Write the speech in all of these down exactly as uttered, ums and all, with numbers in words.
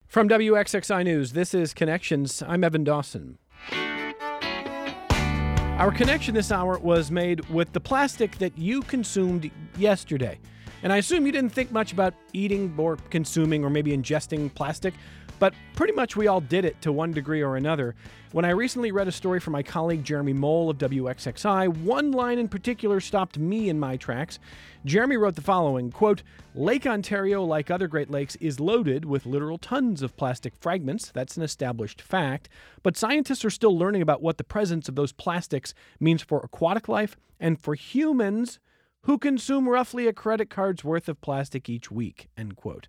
From W X X I News, this is Connections. I'm Evan Dawson. Our connection this hour was made with the plastic that you consumed yesterday. And I assume you didn't think much about eating or consuming or maybe ingesting plastic, but pretty much we all did it to one degree or another. When I recently read a story from my colleague Jeremy Mole of W X X I, one line in particular stopped me in my tracks. Jeremy wrote the following, quote, "Lake Ontario, like other Great Lakes, is loaded with literal tons of plastic fragments. That's an established fact. But scientists are still learning about what the presence of those plastics means for aquatic life and for humans who consume roughly a credit card's worth of plastic each week," end quote.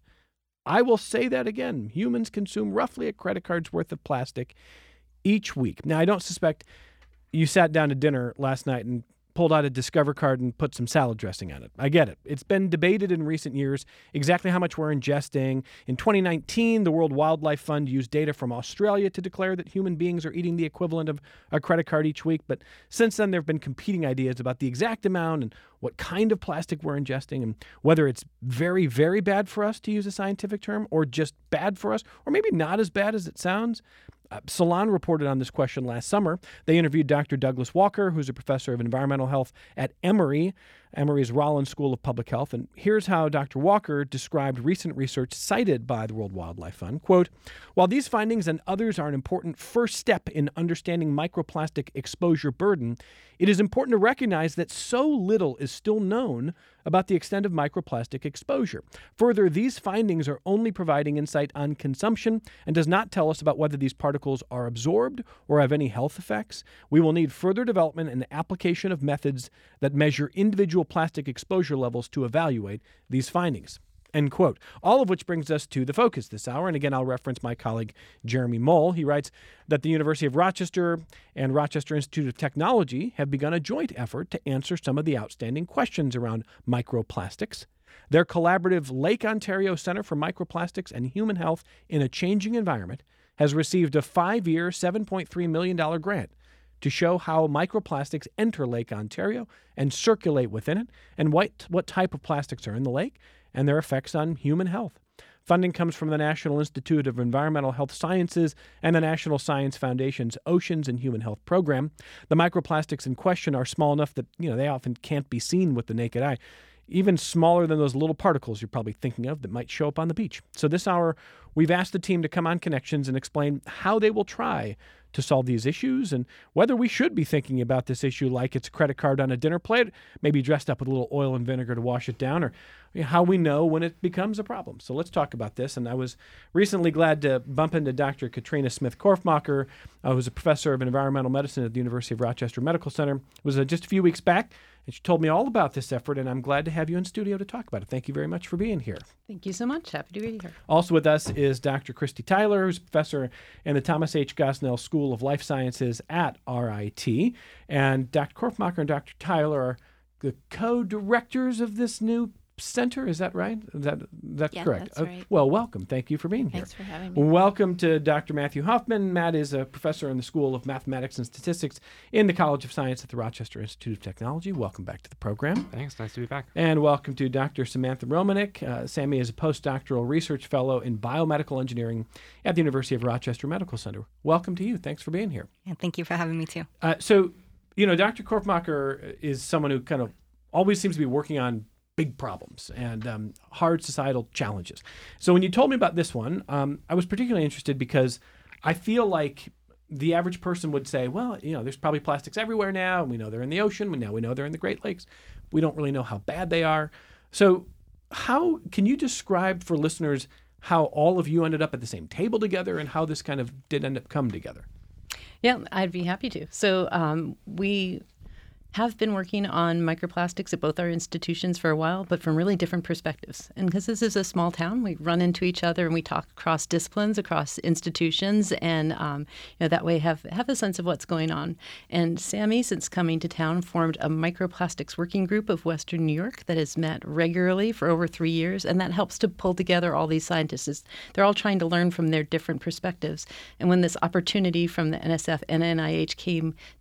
I will say that again. Humans consume roughly a credit card's worth of plastic each week. Now, I don't suspect you sat down to dinner last night and pulled out a Discover card and put some salad dressing on it. I get it. It's been debated in recent years exactly how much we're ingesting. In twenty nineteen, the World Wildlife Fund used data from Australia to declare that human beings are eating the equivalent of a credit card each week. But since then, there have been competing ideas about the exact amount and what kind of plastic we're ingesting and whether it's very, very bad for us, to use a scientific term, or just bad for us, or maybe not as bad as it sounds. Uh, Salon reported on this question last summer. They interviewed Doctor Douglas Walker, who's a professor of environmental health at Emory, Emory's Rollins School of Public Health. And here's how Doctor Walker described recent research cited by the World Wildlife Fund. Quote, "While these findings and others are an important first step in understanding microplastic exposure burden, it is important to recognize that so little is still known about the extent of microplastic exposure. Further, these findings are only providing insight on consumption and does not tell us about whether these particles are absorbed or have any health effects. We will need further development and application of methods that measure individual plastic exposure levels to evaluate these findings," end quote. All of which brings us to the focus this hour. And again, I'll reference my colleague Jeremy Mole. He writes that the University of Rochester and Rochester Institute of Technology have begun a joint effort to answer some of the outstanding questions around microplastics. Their collaborative Lake Ontario Center for Microplastics and Human Health in a Changing Environment has received a five-year, seven point three million dollars grant to show how microplastics enter Lake Ontario and circulate within it, and what, what type of plastics are in the lake, and their effects on human health. Funding comes from the National Institute of Environmental Health Sciences and the National Science Foundation's Oceans and Human Health Program. The microplastics in question are small enough that, you know, they often can't be seen with the naked eye, even smaller than those little particles you're probably thinking of that might show up on the beach. So this hour, we've asked the team to come on Connections and explain how they will try to solve these issues and whether we should be thinking about this issue like it's a credit card on a dinner plate, maybe dressed up with a little oil and vinegar to wash it down, or how we know when it becomes a problem. So let's talk about this. And I was recently glad to bump into Doctor Katrina Smith-Korfmacher, uh, who's a professor of environmental medicine at the University of Rochester Medical Center. It was uh, just a few weeks back, and she told me all about this effort, and I'm glad to have you in studio to talk about it. Thank you very much for being here. Thank you so much. Happy to be here. Also with us is Doctor Christy Tyler, who's a professor in the Thomas H. Gosnell School of Life Sciences at R I T. And Doctor Korfmacher and Doctor Tyler are the co-directors of this new center. Is that right? Is that that's yeah, correct? That's right. Uh, well, welcome. Thank you for being here. Thanks for having me. Welcome to Doctor Matthew Hoffman. Matt is a professor in the School of Mathematics and Statistics in the College of Science at the Rochester Institute of Technology. Welcome back to the program. Thanks. Nice to be back. And welcome to Doctor Samantha Romanek. Uh, Sammy is a postdoctoral research fellow in biomedical engineering at the University of Rochester Medical Center. Welcome to you. Thanks for being here. And thank you for having me too. Uh, so, you know, Doctor Korfmacher is someone who kind of always seems to be working on big problems and um, hard societal challenges. So when you told me about this one, um, I was particularly interested because I feel like the average person would say, well, you know, there's probably plastics everywhere now, and we know they're in the ocean, now we know they're in the Great Lakes. We don't really know how bad they are. So how can you describe for listeners how all of you ended up at the same table together and how this kind of did end up come together? Yeah, I'd be happy to. So um, we have been working on microplastics at both our institutions for a while, but from really different perspectives. And because this is a small town, we run into each other and we talk across disciplines, across institutions, and um, you know, that way have, have a sense of what's going on. And Sammy, since coming to town, formed a microplastics working group of Western New York that has met regularly for over three years, and that helps to pull together all these scientists. They're all trying to learn from their different perspectives. And when this opportunity from the N S F and N I H came to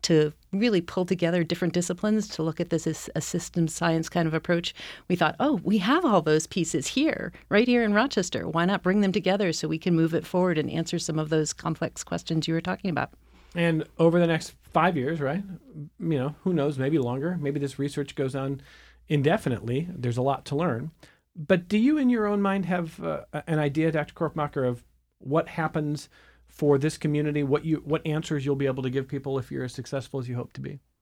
really pull together different disciplines to look at this as a systems science kind of approach, we thought, oh, we have all those pieces here, right here in Rochester. Why not bring them together so we can move it forward and answer some of those complex questions you were talking about? And over the next five years, right? You know, who knows, maybe longer. Maybe this research goes on indefinitely. There's a lot to learn. But do you, in your own mind, have uh, an idea, Doctor Korfmacher, of what happens for this community, what you, what answers you'll be able to give people if you're as successful as you hope to be?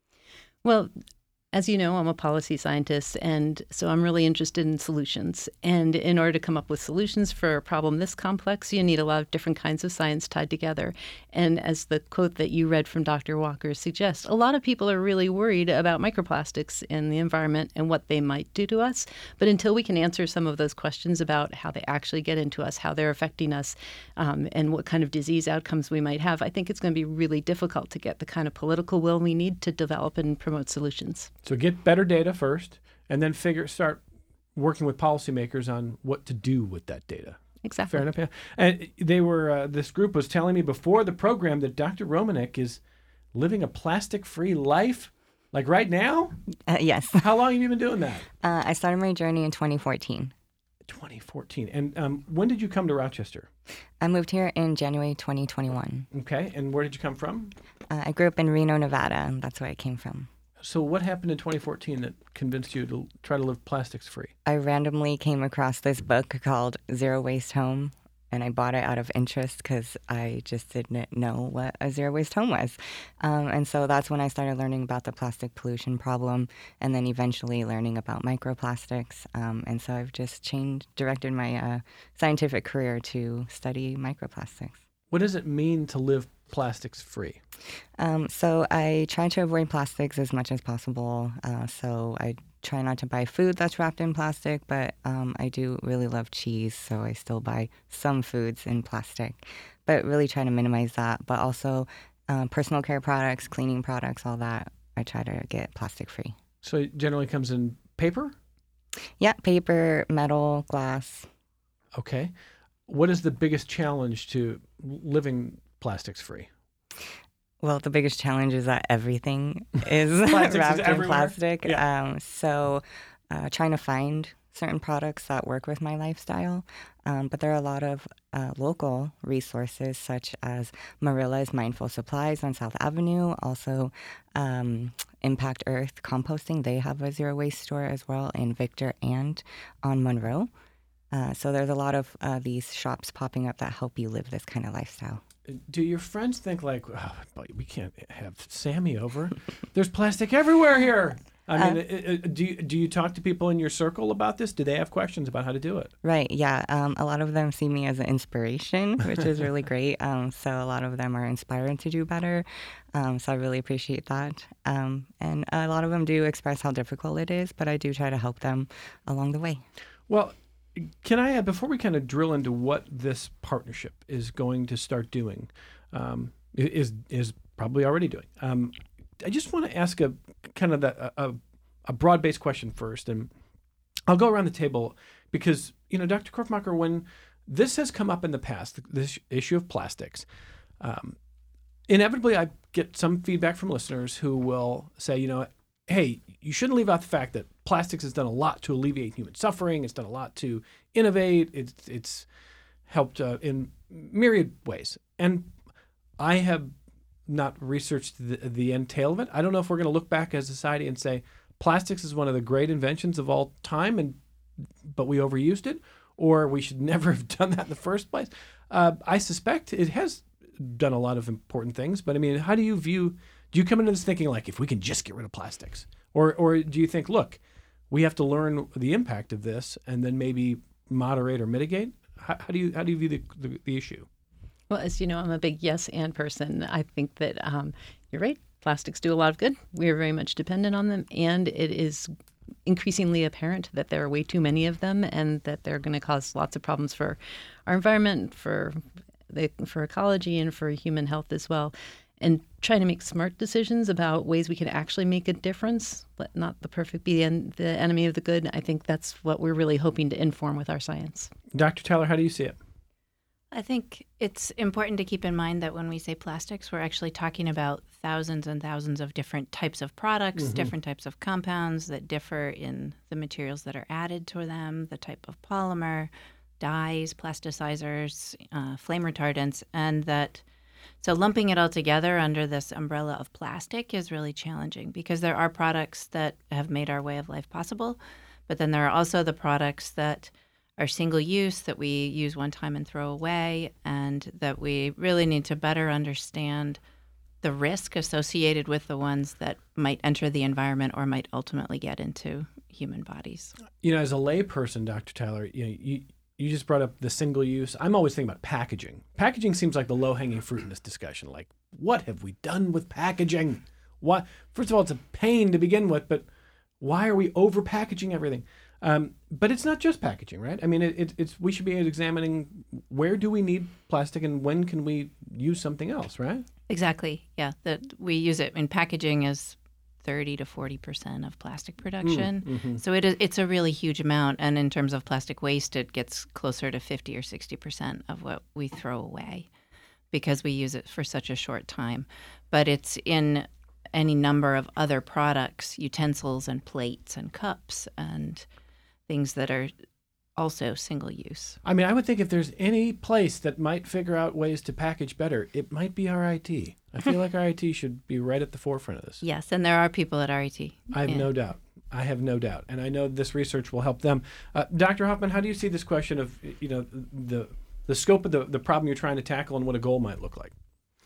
Well, as you know, I'm a policy scientist, and so I'm really interested in solutions. And in order to come up with solutions for a problem this complex, you need a lot of different kinds of science tied together. And as the quote that you read from Doctor Walker suggests, a lot of people are really worried about microplastics in the environment and what they might do to us. But until we can answer some of those questions about how they actually get into us, how they're affecting us, um, and what kind of disease outcomes we might have, I think it's going to be really difficult to get the kind of political will we need to develop and promote solutions. So get better data first, and then figure start working with policymakers on what to do with that data. Exactly. Fair enough. Yeah. And they were. Uh, this group was telling me before the program that Doctor Romanek is living a plastic-free life, like right now. Uh, yes. How long have you been doing that? Uh, I started my journey in twenty fourteen. twenty fourteen. And um, when did you come to Rochester? I moved here in January twenty twenty-one. Okay. And where did you come from? Uh, I grew up in Reno, Nevada, and that's where I came from. So what happened in twenty fourteen that convinced you to try to live plastics free? I randomly came across this book called Zero Waste Home, and I bought it out of interest because I just didn't know what a zero waste home was. Um, and so that's when I started learning about the plastic pollution problem, and then eventually learning about microplastics. Um, and so I've just changed, directed my uh, scientific career to study microplastics. What does it mean to live plastics free? Um, so I try to avoid plastics as much as possible. Uh, so I try not to buy food that's wrapped in plastic, but um, I do really love cheese, so I still buy some foods in plastic, but really try to minimize that. But also uh, personal care products, cleaning products, all that, I try to get plastic free. So it generally comes in paper? Yeah, paper, metal, glass. Okay. What is the biggest challenge to living plastics free? Well, the biggest challenge is that everything is Plastics wrapped is in everywhere. plastic. Yeah. Um, so uh, trying to find certain products that work with my lifestyle. Um, but there are a lot of uh, local resources such as Marilla's Mindful Supplies on South Avenue, also um, Impact Earth Composting. They have a zero waste store as well in Victor and on Monroe. Uh, so there's a lot of uh, these shops popping up that help you live this kind of lifestyle. Do your friends think like, oh, we can't have Sammy over? There's plastic everywhere here. I mean, uh, it, it, do you, do you talk to people in your circle about this? Do they have questions about how to do it? Right, yeah. Um, a lot of them see me as an inspiration, which is really great. Um, so a lot of them are inspired to do better. Um, so I really appreciate that. Um, and a lot of them do express how difficult it is, but I do try to help them along the way. Well, can I add, before we kind of drill into what this partnership is going to start doing, um, is is probably already doing, um, I just want to ask a kind of the, a, a broad-based question first, and I'll go around the table because, you know, Doctor Korfmacher, when this has come up in the past, this issue of plastics, um, inevitably I get some feedback from listeners who will say, you know, hey, you shouldn't leave out the fact that plastics has done a lot to alleviate human suffering. It's done a lot to innovate. It's it's helped uh, in myriad ways. And I have not researched the, the end tail of it. I don't know if we're going to look back as a society and say plastics is one of the great inventions of all time, and but we overused it, or we should never have done that in the first place. Uh, I suspect it has done a lot of important things. But I mean, how do you view? Do you come into this thinking like, if we can just get rid of plastics? Or or do you think, look, we have to learn the impact of this and then maybe moderate or mitigate? How, how do you how do you view the, the, the issue? Well, as you know, I'm a big yes and person. I think that um, you're right. Plastics do a lot of good. We are very much dependent on them. And it is increasingly apparent that there are way too many of them and that they're going to cause lots of problems for our environment, for the, for ecology, and for human health as well. And trying to make smart decisions about ways we can actually make a difference, let not the perfect be the, en- the enemy of the good. I think that's what we're really hoping to inform with our science. Doctor Tyler, how do you see it? I think it's important to keep in mind that when we say plastics, we're actually talking about thousands and thousands of different types of products, mm-hmm. different types of compounds that differ in the materials that are added to them, the type of polymer, dyes, plasticizers, uh, flame retardants, and that so lumping it all together under this umbrella of plastic is really challenging because there are products that have made our way of life possible, but then there are also the products that are single use that we use one time and throw away, and that we really need to better understand the risk associated with the ones that might enter the environment or might ultimately get into human bodies. You know, as a layperson, Doctor Tyler, you know, you you just brought up the single use. I'm always thinking about packaging. Packaging seems like the low-hanging fruit in this discussion. Like, what have we done with packaging? Why? First of all, it's a pain to begin with, but why are we over-packaging everything? Um, but it's not just packaging, right? I mean, it, it, it's we should be examining where do we need plastic and when can we use something else, right? Exactly. Yeah, that we use it in packaging as thirty to forty percent of plastic production. Mm, mm-hmm. So it is, it's a really huge amount. And in terms of plastic waste, it gets closer to fifty or sixty percent of what we throw away because we use it for such a short time. But it's in any number of other products, utensils and plates and cups and things that are also single use. I mean, I would think if there's any place that might figure out ways to package better, it might be R I T. I feel like R I T should be right at the forefront of this. Yes, and there are people at R I T. I have yeah. no doubt. I have no doubt. And I know this research will help them. Uh, Doctor Hoffman, how do you see this question of, you know, the the scope of the, the problem you're trying to tackle and what a goal might look like?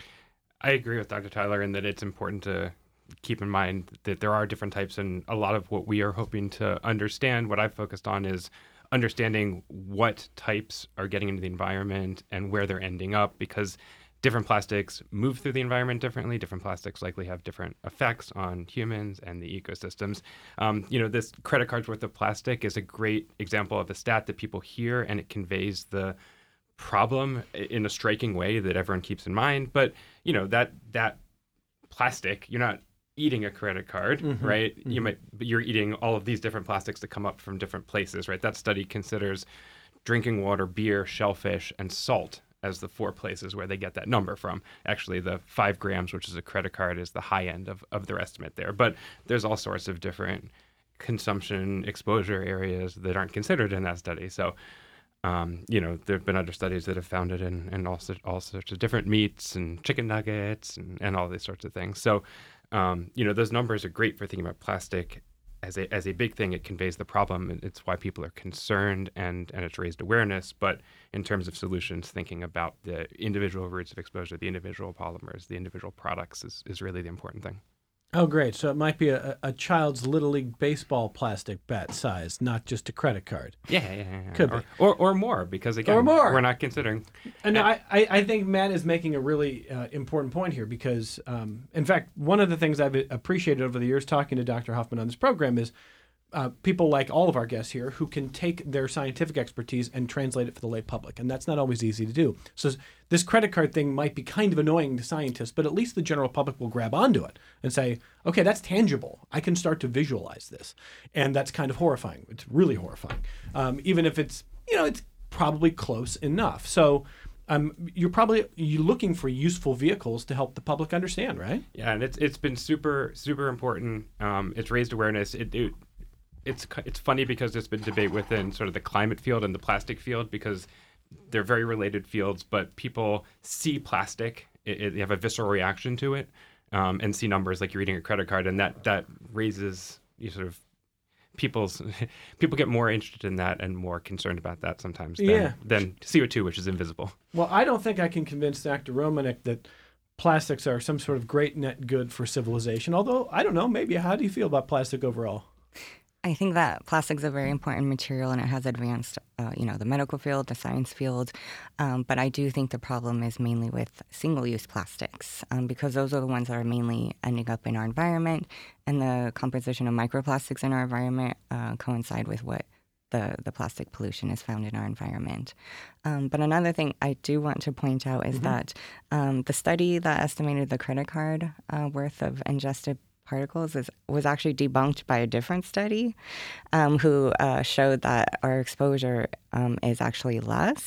I agree with Doctor Tyler in that it's important to keep in mind that there are different types, and a lot of what we are hoping to understand, what I've focused on, is understanding what types are getting into the environment and where they're ending up, because different plastics move through the environment differently. Different plastics likely have different effects on humans and the ecosystems. Um, you know, this credit card's worth of plastic is a great example of a stat that people hear, and it conveys the problem in a striking way that everyone keeps in mind. But, you know, that that plastic, you're not eating a credit card, mm-hmm. right? Mm-hmm. You might, but you're eating all of these different plastics that come up from different places, right? That study considers drinking water, beer, shellfish, and salt as the four places where they get that number from. Actually, the five grams, which is a credit card, is the high end of, of their estimate there. But there's all sorts of different consumption exposure areas that aren't considered in that study. So, um, you know, there have been other studies that have found it in, in all, all sorts of different meats and chicken nuggets and, and all these sorts of things. So, Um, you know, those numbers are great for thinking about plastic as a as a big thing. It conveys the problem, and it's why people are concerned, and, and it's raised awareness. But in terms of solutions, thinking about the individual routes of exposure, the individual polymers, the individual products is, is really the important thing. Oh, great. So it might be a, a child's Little League baseball plastic bat size, not just a credit card. Yeah, yeah, yeah. Could or, be. Or, or more, because, again, or more. we're not considering. And I, I, I think Matt is making a really uh, important point here because, um, in fact, one of the things I've appreciated over the years talking to Doctor Hoffman on this program is uh, people like all of our guests here who can take their scientific expertise and translate it for the lay public. And that's not always easy to do. So this credit card thing might be kind of annoying to scientists, but at least the general public will grab onto it and say, okay, that's tangible. I can start to visualize this. And that's kind of horrifying. It's really horrifying. Um, even if it's, you know, it's probably close enough. So um, you're probably you're looking for useful vehicles to help the public understand, right? Yeah, and it's it's been super, super important. Um, it's raised awareness. It, it It's it's funny because there's been debate within sort of the climate field and the plastic field because they're very related fields, but people see plastic, it, it, they have a visceral reaction to it, um, and see numbers like you're eating a credit card, and that that raises you sort of people's people get more interested in that and more concerned about that sometimes than, yeah. than C O two, which is invisible. Well, I don't think I can convince Doctor Romanek that plastics are some sort of great net good for civilization. Although I don't know, maybe how do you feel about plastic overall? I think that plastic is a very important material, and it has advanced, uh, you know, the medical field, the science field. Um, but I do think the problem is mainly with single-use plastics um, because those are the ones that are mainly ending up in our environment, and the composition of microplastics in our environment uh, coincide with what the, the plastic pollution is found in our environment. Um, but another thing I do want to point out is mm-hmm. that um, the study that estimated the credit card uh, worth of ingested particles is, was actually debunked by a different study um, who uh, showed that our exposure um, is actually less.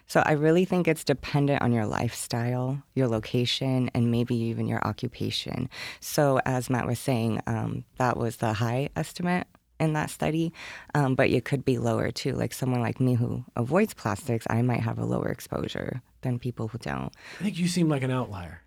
So I really think it's dependent on your lifestyle, your location, and maybe even your occupation. So as Matt was saying, um, that was the high estimate in that study, um, but it could be lower too. Like someone like me who avoids plastics, I might have a lower exposure than people who don't. I think you seem like an outlier.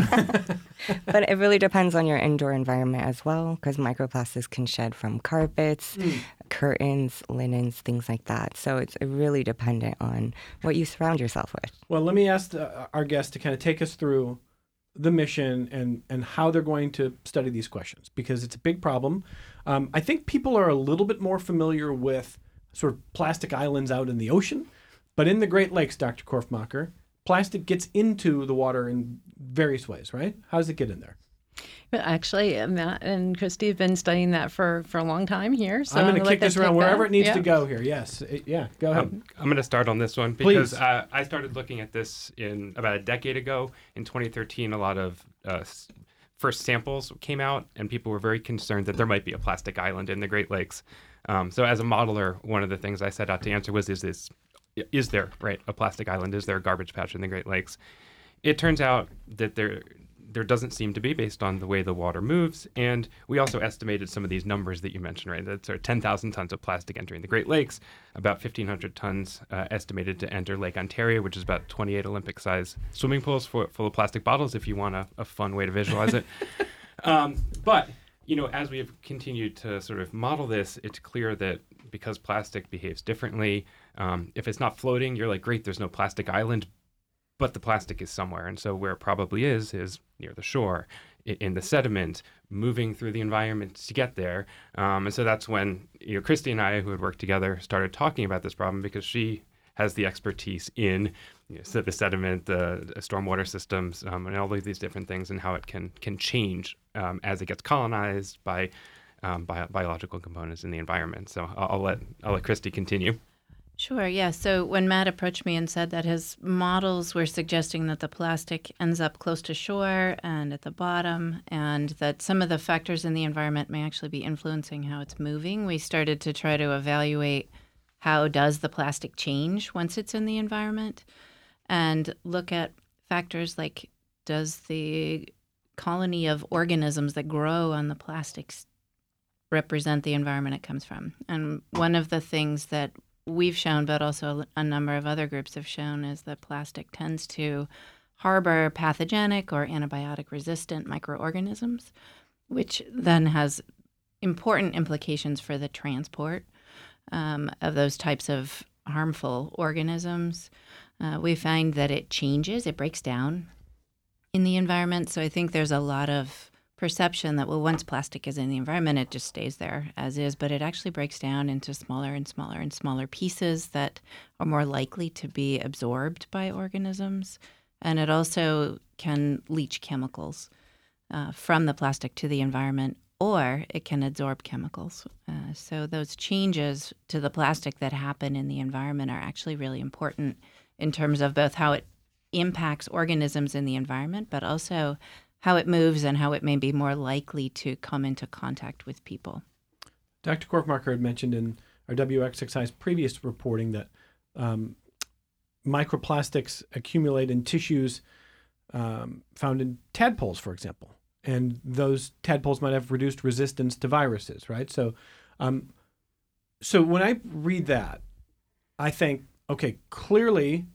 But it really depends on your indoor environment as well, because microplastics can shed from carpets, mm. curtains, linens, things like that. So it's really dependent on what you surround yourself with. Well, let me ask the, our guests to kind of take us through the mission and, and how they're going to study these questions, because it's a big problem. Um, I think people are a little bit more familiar with sort of plastic islands out in the ocean, but in the Great Lakes, Doctor Korfmacher, plastic gets into the water in various ways, right? How does it get in there? Actually, Matt and Christy have been studying that for, for a long time here. So I'm going to kick this around wherever that. it needs yeah. to go here. Yes. It, yeah, go ahead. Um, I'm going to start on this one because Please. uh, I started looking at this in about a decade ago. In twenty thirteen, a lot of uh, first samples came out, and people were very concerned that there might be a plastic island in the Great Lakes. Um, so as a modeler, one of the things I set out to answer was, is this, is there, right, a plastic island? Is there a garbage patch in the Great Lakes? It turns out that there there doesn't seem to be, based on the way the water moves. And we also estimated some of these numbers that you mentioned, right? That's sort of ten thousand tons of plastic entering the Great Lakes, about fifteen hundred tons uh, estimated to enter Lake Ontario, which is about twenty-eight Olympic-sized swimming pools full, full of plastic bottles, if you want a, a fun way to visualize it. um, but, you know, as we've continued to sort of model this, it's clear that because plastic behaves differently, um, if it's not floating, you're like, great, there's no plastic island, but the plastic is somewhere. And so where it probably is, is near the shore, in the sediment, moving through the environment to get there. Um, and so that's when, you know, Christy and I, who had worked together, started talking about this problem, because she has the expertise in, you know, so the sediment, the, the stormwater systems, um, and all of these different things, and how it can can change um, as it gets colonized by um, bio- biological components in the environment. So I'll, I'll let I'll let Christy continue. Sure, yeah. So when Matt approached me and said that his models were suggesting that the plastic ends up close to shore and at the bottom, and that some of the factors in the environment may actually be influencing how it's moving, we started to try to evaluate how does the plastic change once it's in the environment, and look at factors like, does the colony of organisms that grow on the plastics represent the environment it comes from? And one of the things that we've shown, but also a number of other groups have shown, is that plastic tends to harbor pathogenic or antibiotic-resistant microorganisms, which then has important implications for the transport um, of those types of harmful organisms. Uh, we find that it changes, it breaks down in the environment. So I think there's a lot of perception that, well, once plastic is in the environment, it just stays there as is, but it actually breaks down into smaller and smaller and smaller pieces that are more likely to be absorbed by organisms. And it also can leach chemicals uh, from the plastic to the environment, or it can absorb chemicals. Uh, so those changes to the plastic that happen in the environment are actually really important in terms of both how it impacts organisms in the environment, but also how it moves and how it may be more likely to come into contact with people. Doctor Korfmacher had mentioned in our W X X I's previous reporting that um, microplastics accumulate in tissues um, found in tadpoles, for example. And those tadpoles might have reduced resistance to viruses, right? So, um, so when I read that, I think, okay, clearly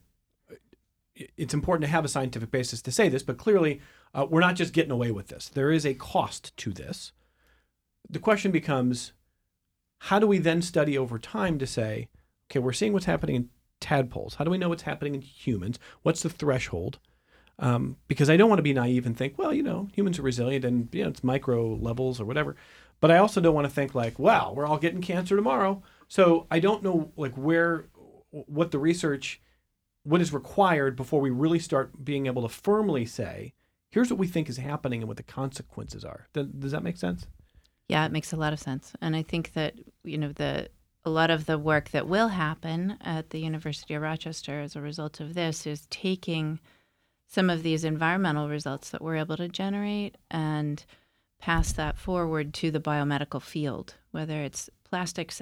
it's important to have a scientific basis to say this, but clearly uh, we're not just getting away with this. There is a cost to this. The question becomes, how do we then study over time to say, okay, we're seeing what's happening in tadpoles. How do we know what's happening in humans? What's the threshold? Um, because I don't want to be naive and think, well, you know, humans are resilient and, you know, it's micro levels or whatever. But I also don't want to think like, wow, we're all getting cancer tomorrow. So I don't know like where, what the research, what is required before we really start being able to firmly say, here's what we think is happening and what the consequences are. Does, does that make sense? Yeah, it makes a lot of sense. And I think that, you know, the a lot of the work that will happen at the University of Rochester as a result of this is taking some of these environmental results that we're able to generate and pass that forward to the biomedical field, whether it's plastics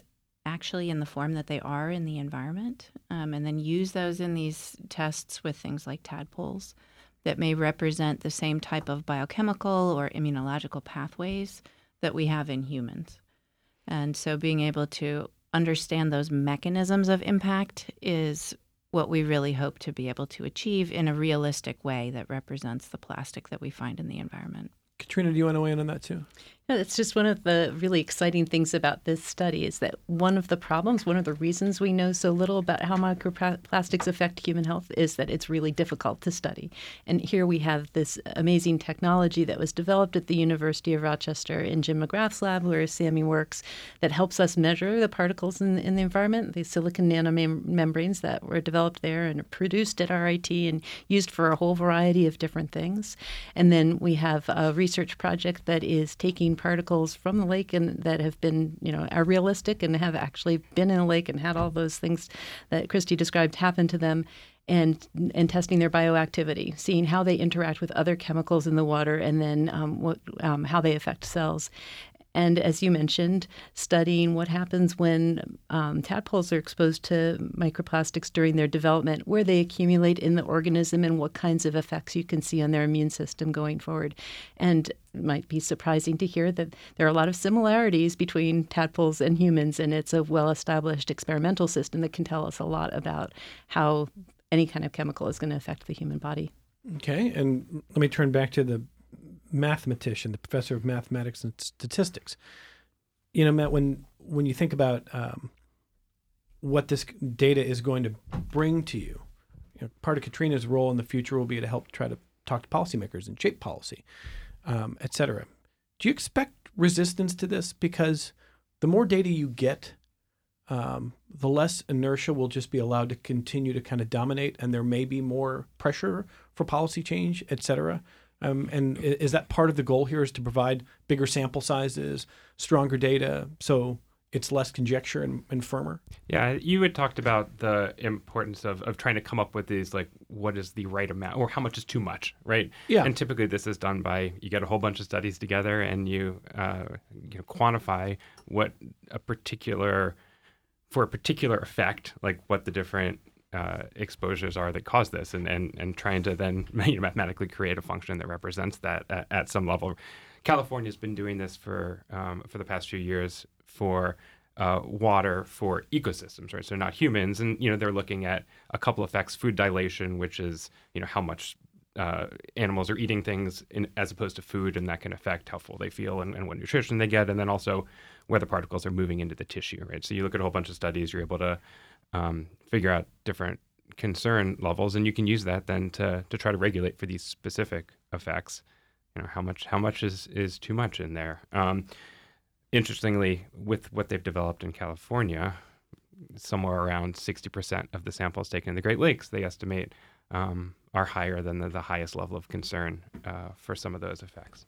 actually in the form that they are in the environment, um, and then use those in these tests with things like tadpoles that may represent the same type of biochemical or immunological pathways that we have in humans. And so being able to understand those mechanisms of impact is what we really hope to be able to achieve in a realistic way that represents the plastic that we find in the environment. Katrina, do you want to weigh in on that too? Yeah, it's just one of the really exciting things about this study is that one of the problems, one of the reasons we know so little about how microplastics affect human health is that it's really difficult to study. And here we have this amazing technology that was developed at the University of Rochester in Jim McGrath's lab, where Sammy works, that helps us measure the particles in, in the environment, the silicon nanomembranes that were developed there and produced at R I T and used for a whole variety of different things. And then we have a research project that is taking particles from the lake and that have been, you know, are realistic and have actually been in a lake and had all those things that Christy described happen to them, and and testing their bioactivity, seeing how they interact with other chemicals in the water, and then um, what um, how they affect cells. And as you mentioned, studying what happens when um, tadpoles are exposed to microplastics during their development, where they accumulate in the organism, and what kinds of effects you can see on their immune system going forward. And it might be surprising to hear that there are a lot of similarities between tadpoles and humans, and it's a well-established experimental system that can tell us a lot about how any kind of chemical is going to affect the human body. Okay, and let me turn back to the mathematician, the professor of mathematics and statistics. You know, Matt, when when you think about um, what this data is going to bring to you, you know, part of Katrina's role in the future will be to help try to talk to policymakers and shape policy, um, et cetera. Do you expect resistance to this? Because the more data you get, um, the less inertia will just be allowed to continue to kind of dominate, and there may be more pressure for policy change, et cetera. Um, and is that part of the goal here, is to provide bigger sample sizes, stronger data, so it's less conjecture and, and firmer? Yeah, you had talked about the importance of, of trying to come up with these, like, what is the right amount or how much is too much, right? Yeah. And typically this is done by, you get a whole bunch of studies together and you, uh, you know, quantify what a particular, for a particular effect, like what the different Uh, exposures are that cause this, and, and, and trying to then you know, mathematically create a function that represents that at, at some level. California's been doing this for um, for the past few years for uh, water for ecosystems, right? So not humans, and you know they're looking at a couple effects: food dilation, which is you know how much uh, animals are eating things in, as opposed to food, and that can affect how full they feel and, and what nutrition they get, and then also where the particles are moving into the tissue, right? So you look at a whole bunch of studies, you're able to Um, figure out different concern levels, and you can use that then to to try to regulate for these specific effects. You know, how much how much is is too much in there. Um, interestingly, with what they've developed in California, somewhere around sixty percent of the samples taken in the Great Lakes, they estimate, um, are higher than the, the highest level of concern uh, for some of those effects.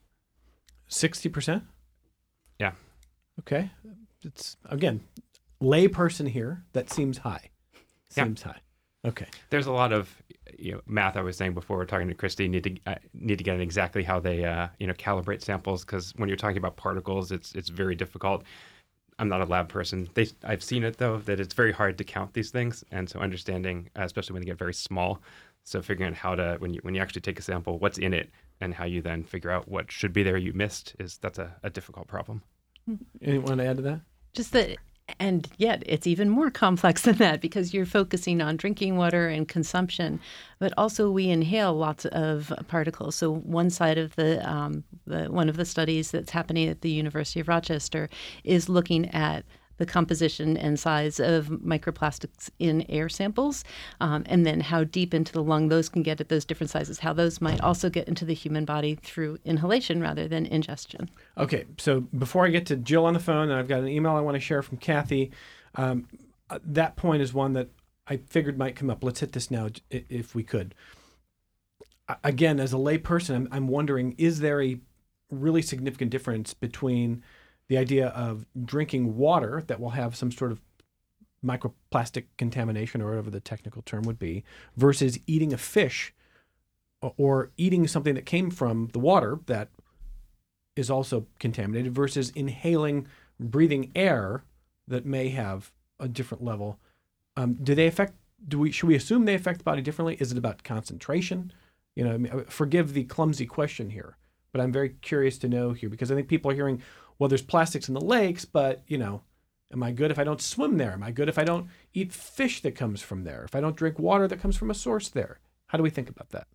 sixty percent? Yeah. Okay. It's, again, layperson here, that seems high. Seems yeah. high. Okay. There's a lot of you know, math I was saying before we're talking to Christy. Need to uh, need to get in exactly how they uh, you know calibrate samples, because when you're talking about particles, it's it's very difficult. I'm not a lab person. They I've seen it though that it's very hard to count these things, and so understanding, uh, especially when they get very small, so figuring out how to when you when you actually take a sample, what's in it, and how you then figure out what should be there you missed is that's a, a difficult problem. Anyone want to add to that? Just that. And yet it's even more complex than that, because you're focusing on drinking water and consumption, but also we inhale lots of particles. So one side of the, um, the one of the studies that's happening at the University of Rochester is looking at the composition and size of microplastics in air samples, um, and then how deep into the lung those can get at those different sizes, how those might also get into the human body through inhalation rather than ingestion. Okay, so before I get to Jill on the phone, and I've got an email I want to share from Kathy, um, that point is one that I figured might come up. Let's hit this now if we could. Again, as a lay person, I'm, I'm wondering, is there a really significant difference between the idea of drinking water that will have some sort of microplastic contamination, or whatever the technical term would be, versus eating a fish or eating something that came from the water that is also contaminated, versus inhaling, breathing air that may have a different level, um, do they affect, do we, should we assume they affect the body differently? Is it about concentration? You know, I mean, forgive the clumsy question here, but I'm very curious to know here, because I think people are hearing, well, there's plastics in the lakes, but, you know, am I good if I don't swim there? Am I good if I don't eat fish that comes from there? If I don't drink water that comes from a source there? How do we think about that?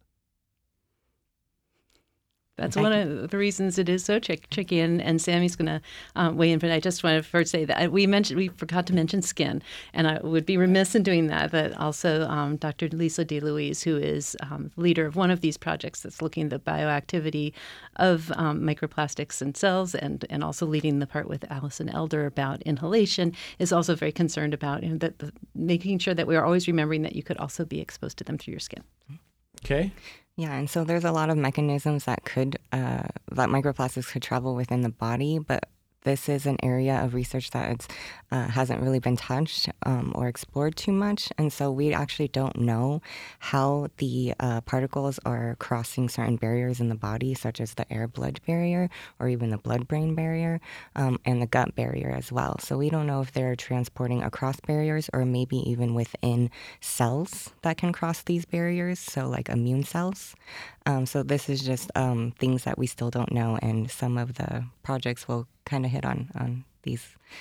That's one of the reasons it is so trick, tricky, and, and Sammy's going to um, weigh in. But I just want to first say that we mentioned we forgot to mention skin, and I would be remiss in doing that. But also, um, Doctor Lisa DeLuise, who is um, leader of one of these projects that's looking at the bioactivity of um, microplastics in cells, and and also leading the part with Allison Elder about inhalation, is also very concerned about you know, that the, making sure that we are always remembering that you could also be exposed to them through your skin. Okay. Yeah, and so there's a lot of mechanisms that could, uh, that microplastics could travel within the body, but this is an area of research that it's, uh, hasn't really been touched um, or explored too much. And so we actually don't know how the uh, particles are crossing certain barriers in the body, such as the air-blood barrier or even the blood-brain barrier um, and the gut barrier as well. So we don't know if they're transporting across barriers or maybe even within cells that can cross these barriers, so like immune cells. Um, so this is just um, things that we still don't know, and some of the projects will kind of hit on, on these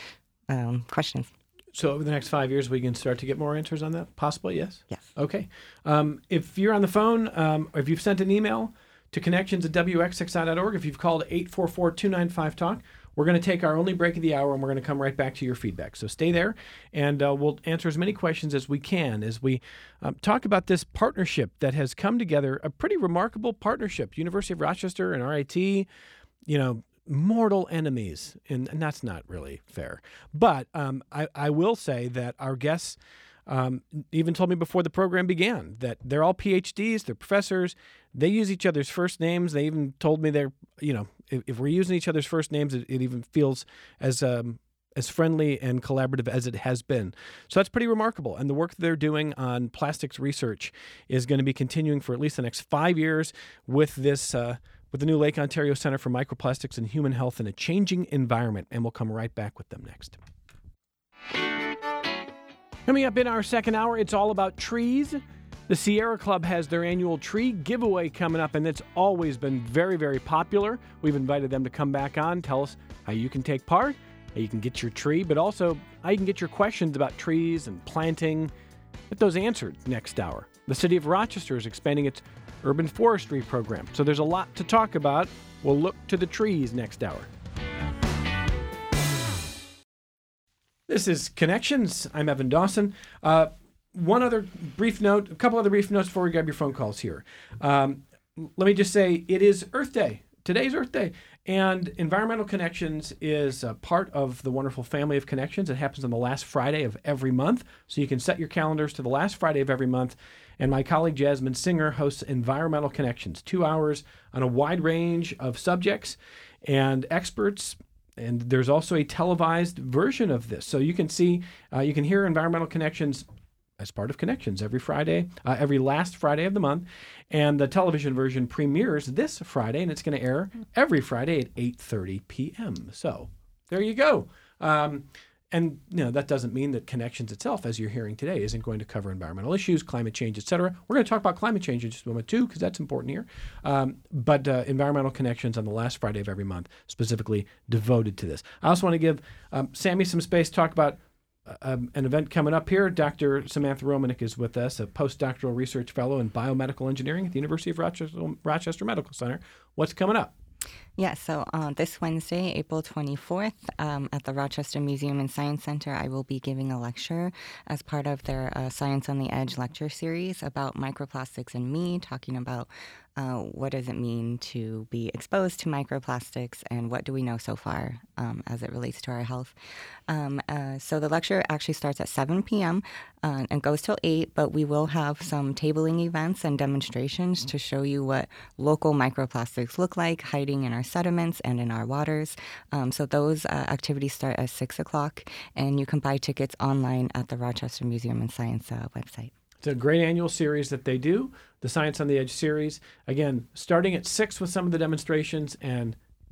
um, questions. So over the next five years, we can start to get more answers on that? Possibly, yes? Yes. Okay. Um, if you're on the phone, um, or if you've sent an email to connections at W X X I dot org, if you've called eight four four, two nine five, talk, we're going to take our only break of the hour, and we're going to come right back to your feedback. So stay there, and uh, we'll answer as many questions as we can as we um, talk about this partnership that has come together, a pretty remarkable partnership. University of Rochester and R I T, you know, mortal enemies, and, and that's not really fair. But um, I, I will say that our guests um, even told me before the program began that they're all P H Ds, they're professors, they use each other's first names. They even told me they're, you know, if, if we're using each other's first names, it, it even feels as um, as friendly and collaborative as it has been. So that's pretty remarkable. And the work they're doing on plastics research is going to be continuing for at least the next five years with this uh, with the new Lake Ontario Center for Microplastics and Human Health in a Changing Environment. And we'll come right back with them next. Coming up in our second hour, it's all about trees. The Sierra Club has their annual tree giveaway coming up, and it's always been very, very popular. We've invited them to come back on, tell us how you can take part, how you can get your tree, but also how you can get your questions about trees and planting. Get those answered next hour. The City of Rochester is expanding its urban forestry program, so there's a lot to talk about. We'll look to the trees next hour. This is Connections. I'm Evan Dawson. Uh, one other brief note, a couple other brief notes before we grab your phone calls here. Um, let me just say it is Earth Day. Today's Earth Day. And Environmental Connections is a part of the wonderful family of connections. It happens on the last Friday of every month. So you can set your calendars to the last Friday of every month. And my colleague Jasmine Singer hosts Environmental Connections, two hours on a wide range of subjects and experts. And there's also a televised version of this. So you can see, uh, you can hear Environmental Connections as part of Connections every Friday, uh, every last Friday of the month. And the television version premieres this Friday, and it's going to air every Friday at eight thirty p.m. So there you go. Um, and you know that doesn't mean that Connections itself, as you're hearing today, isn't going to cover environmental issues, climate change, et cetera. We're going to talk about climate change in just a moment, too, because that's important here. Um, but uh, Environmental Connections on the last Friday of every month, specifically devoted to this. I also want to give um, Sammy some space to talk about Um, an event coming up here. Doctor Samantha Romanek is with us, a postdoctoral research fellow in biomedical engineering at the University of Rochester, Rochester Medical Center. What's coming up? Yeah, so uh, this Wednesday, April twenty-fourth, um, at the Rochester Museum and Science Center, I will be giving a lecture as part of their uh, Science on the Edge lecture series about microplastics and me, talking about uh, what does it mean to be exposed to microplastics and what do we know so far um, as it relates to our health. Um, uh, so the lecture actually starts at seven p.m. Uh, and goes till eight, but we will have some tabling events and demonstrations to show you what local microplastics look like hiding in our sediments and in our waters. Um, so those uh, activities start at six o'clock, and you can buy tickets online at the Rochester Museum and Science uh, website. It's a great annual series that they do, the Science on the Edge series. Again, starting at six with some of the demonstrations and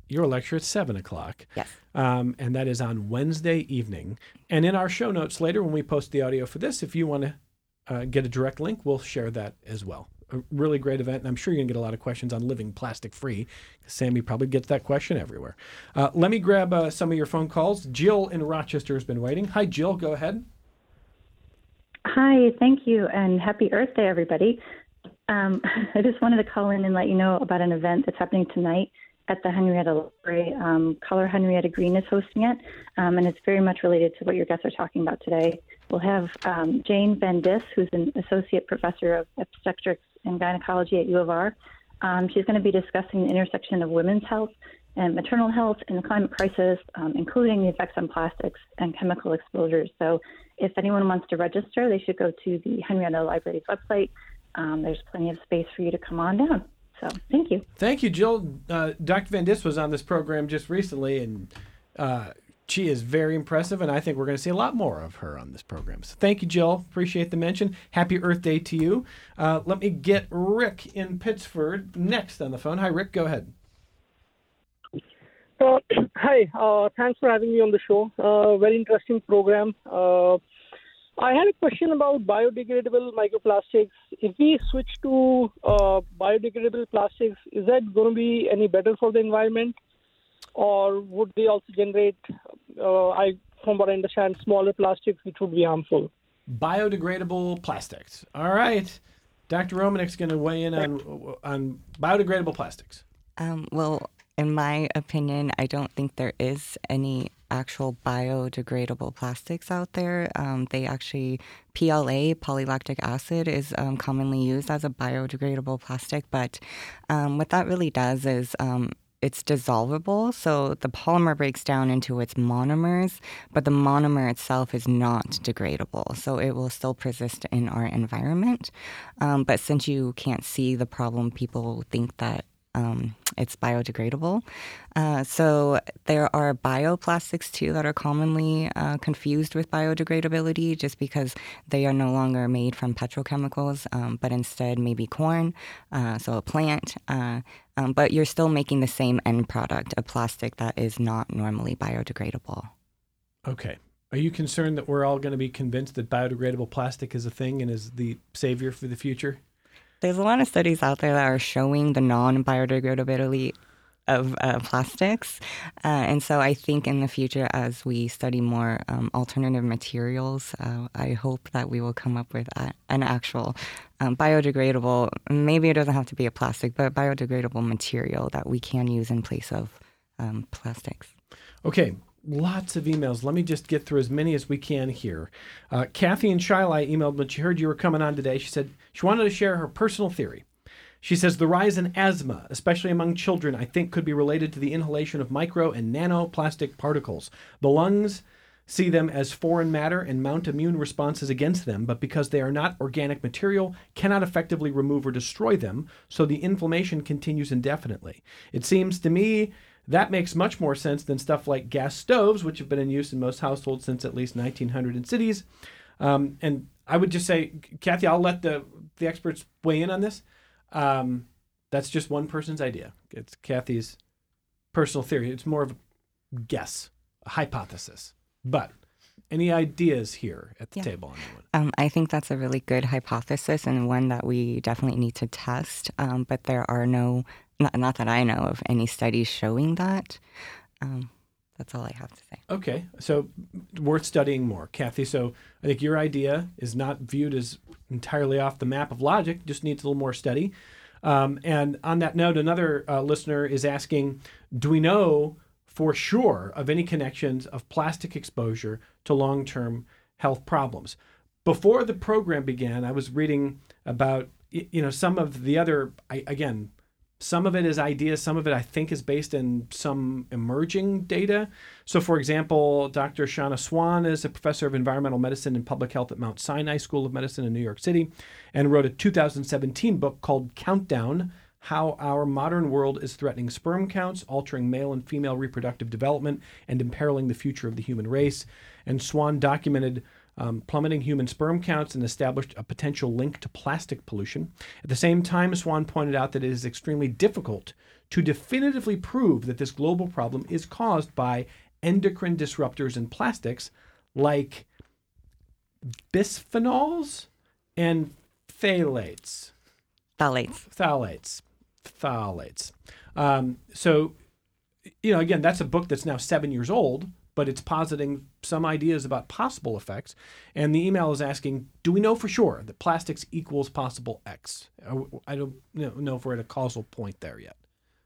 your lecture at seven o'clock. Yes. Um, and that is on Wednesday evening. And in our show notes later, when we post the audio for this, if you want to uh, get a direct link, we'll share that as well. A really great event, and I'm sure you're going to get a lot of questions on living plastic-free. Sammy probably gets that question everywhere. Uh, let me grab uh, some of your phone calls. Jill in Rochester has been waiting. Hi, Jill. Go ahead. Hi, thank you, and happy Earth Day, everybody. Um, I just wanted to call in and let you know about an event that's happening tonight at the Henrietta Library. Um, Color Henrietta Green is hosting it, um, and it's very much related to what your guests are talking about today. We'll have um, Jane Van Dis, who's an associate professor of obstetrics and gynecology at U of R. Um, she's going to be discussing the intersection of women's health and maternal health and the climate crisis, um, including the effects on plastics and chemical exposures. So if anyone wants to register, they should go to the Henrietta Library's website. Um, there's plenty of space for you to come on down. So thank you. Thank you, Jill. Uh, Doctor Van Dis was on this program just recently, and uh, she is very impressive, and I think we're going to see a lot more of her on this program. So thank you, Jill. Appreciate the mention. Happy Earth Day to you. Uh, let me get Rick in Pittsford next on the phone. Hi, Rick. Go ahead. Uh, hi. Uh, thanks for having me on the show. Uh, very interesting program. Uh, I had a question about biodegradable microplastics. If we switch to uh, biodegradable plastics, is that going to be any better for the environment? Or would they also generate, uh, I, from what I understand, smaller plastics which would be harmful? Biodegradable plastics. All right. Doctor Romanek's going to weigh in on, on biodegradable plastics. Um, well, in my opinion, I don't think there is any actual biodegradable plastics out there. Um, they actually, P L A, polylactic acid, is um, commonly used as a biodegradable plastic. But um, what that really does is um, it's dissolvable. So the polymer breaks down into its monomers, but the monomer itself is not degradable. So it will still persist in our environment. Um, but since you can't see the problem, people think that Um, it's biodegradable. Uh, so there are bioplastics, too, that are commonly uh, confused with biodegradability just because they are no longer made from petrochemicals, um, but instead maybe corn, uh, so a plant. Uh, um, but you're still making the same end product, a plastic that is not normally biodegradable. Okay. Are you concerned that we're all going to be convinced that biodegradable plastic is a thing and is the savior for the future? There's a lot of studies out there that are showing the non-biodegradability of uh, plastics. Uh, and so I think in the future, as we study more um, alternative materials, uh, I hope that we will come up with a, an actual um, biodegradable, maybe it doesn't have to be a plastic, but biodegradable material that we can use in place of um, plastics. Okay. Lots of emails. Let me just get through as many as we can here. Uh, Kathy in Shiloh emailed when she heard you were coming on today. She said she wanted to share her personal theory. She says the rise in asthma, especially among children, I think could be related to the inhalation of micro and nanoplastic particles. The lungs see them as foreign matter and mount immune responses against them, but because they are not organic material, cannot effectively remove or destroy them, so the inflammation continues indefinitely. It seems to me that makes much more sense than stuff like gas stoves, which have been in use in most households since at least nineteen hundred in cities. Um, and I would just say, Kathy, I'll let the, the experts weigh in on this. Um, that's just one person's idea. It's Kathy's personal theory. It's more of a guess, a hypothesis. But any ideas here at the yeah. table on that one? Um, I think that's a really good hypothesis and one that we definitely need to test. Um, but there are no, not, not that I know of, any studies showing that. Um, that's all I have to say. Okay, so worth studying more. Kathy, so I think your idea is not viewed as entirely off the map of logic, just needs a little more study. Um, and on that note, another uh, listener is asking, do we know for sure of any connections of plastic exposure to long-term health problems? Before the program began, I was reading about, you know, some of the other, I, again, some of it is ideas, some of it I think is based in some emerging data. So for example, Doctor Shauna Swan is a professor of environmental medicine and public health at Mount Sinai School of Medicine in New York City and wrote a two thousand seventeen book called Countdown: How Our Modern World is Threatening Sperm Counts, Altering Male and Female Reproductive Development, and Imperiling the Future of the Human Race. And Swan documented um, plummeting human sperm counts and established a potential link to plastic pollution. At the same time, Swan pointed out that it is extremely difficult to definitively prove that this global problem is caused by endocrine disruptors in plastics like bisphenols and phthalates. Phthalates. Phthalates. Phthalates. Um, so, you know, again, that's a book that's now seven years old, but it's positing some ideas about possible effects. And the email is asking, do we know for sure that plastics equals possible X? I don't know if we're at a causal point there yet.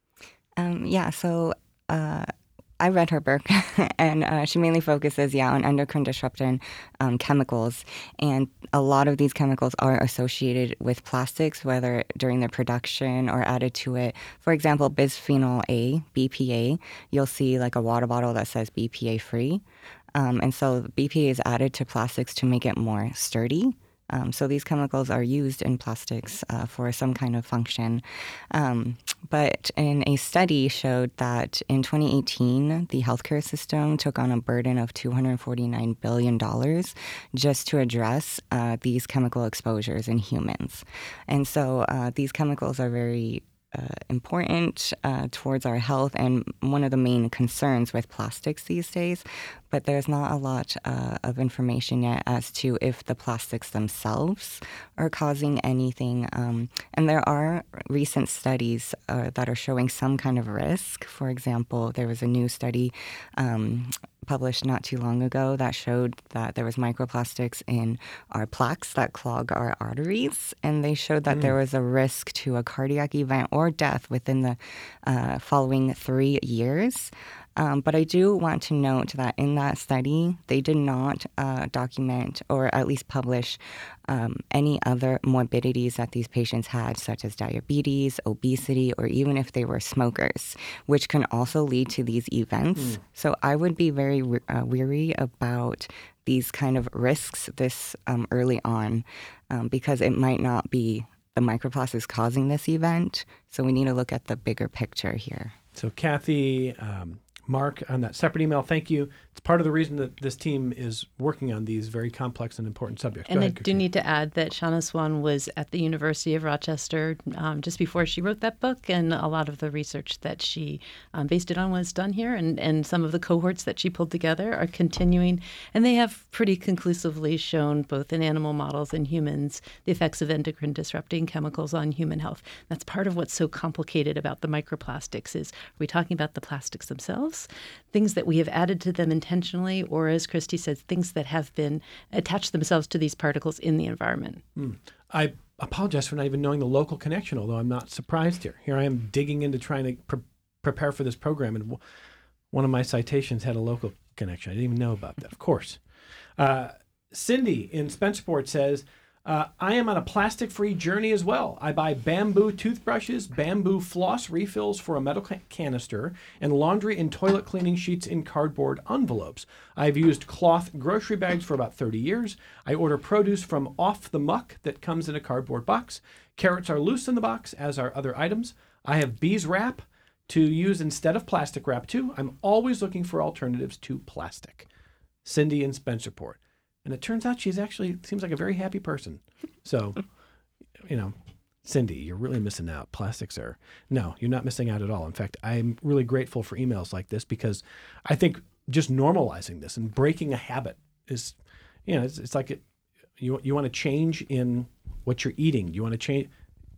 Um, yeah, so uh, I read her book, and uh, she mainly focuses, yeah, on endocrine disrupting um, chemicals. And a lot of these chemicals are associated with plastics, whether during their production or added to it. For example, bisphenol A, B P A, you'll see like a water bottle that says B P A free. Um, and so B P A is added to plastics to make it more sturdy. Um, so these chemicals are used in plastics uh, for some kind of function. Um, but in a study showed that in twenty eighteen, the healthcare system took on a burden of two hundred forty-nine billion dollars just to address uh, these chemical exposures in humans. And so uh, these chemicals are very Uh, important uh, towards our health and one of the main concerns with plastics these days. But there's not a lot uh, of information yet as to if the plastics themselves are causing anything. Um, and there are recent studies uh, that are showing some kind of risk. For example, there was a new study um, published not too long ago that showed that there was microplastics in our plaques that clog our arteries, and they showed that mm. there was a risk to a cardiac event or death within the uh, following three years. Um, but I do want to note that in that study, they did not uh, document or at least publish um, any other morbidities that these patients had, such as diabetes, obesity, or even if they were smokers, which can also lead to these events. Mm. So I would be very uh, weary about these kind of risks this um, early on um, because it might not be the microplastics causing this event. So we need to look at the bigger picture here. So Kathy... Um Mark, on that separate email, thank you. It's part of the reason that this team is working on these very complex and important subjects. And Go I ahead, do Christine. need to add that Shauna Swan was at the University of Rochester um, just before she wrote that book, and a lot of the research that she um, based it on was done here, and, and some of the cohorts that she pulled together are continuing, and they have pretty conclusively shown both in animal models and humans the effects of endocrine disrupting chemicals on human health. That's part of what's so complicated about the microplastics is, are we talking about the plastics themselves, things that we have added to them intentionally, or as Christy says, things that have been attached themselves to these particles in the environment? Mm. I apologize for not even knowing the local connection, although I'm not surprised here. Here I am digging into trying to pre- prepare for this program, and w- one of my citations had a local connection. I didn't even know about that, of course. Uh, Cindy in Spencerport says, Uh, I am on a plastic-free journey as well. I buy bamboo toothbrushes, bamboo floss refills for a metal ca- canister, and laundry and toilet cleaning sheets in cardboard envelopes. I've used cloth grocery bags for about thirty years. I order produce from Off the Muck that comes in a cardboard box. Carrots are loose in the box, as are other items. I have bees wrap to use instead of plastic wrap, too. I'm always looking for alternatives to plastic. Cindy in Spencerport. And it turns out she's actually seems like a very happy person. So, you know, Cindy, you're really missing out. Plastics are, no, you're not missing out at all. In fact, I'm really grateful for emails like this because I think just normalizing this and breaking a habit is, you know, it's, it's like it, you you want to change in what you're eating. You want to change.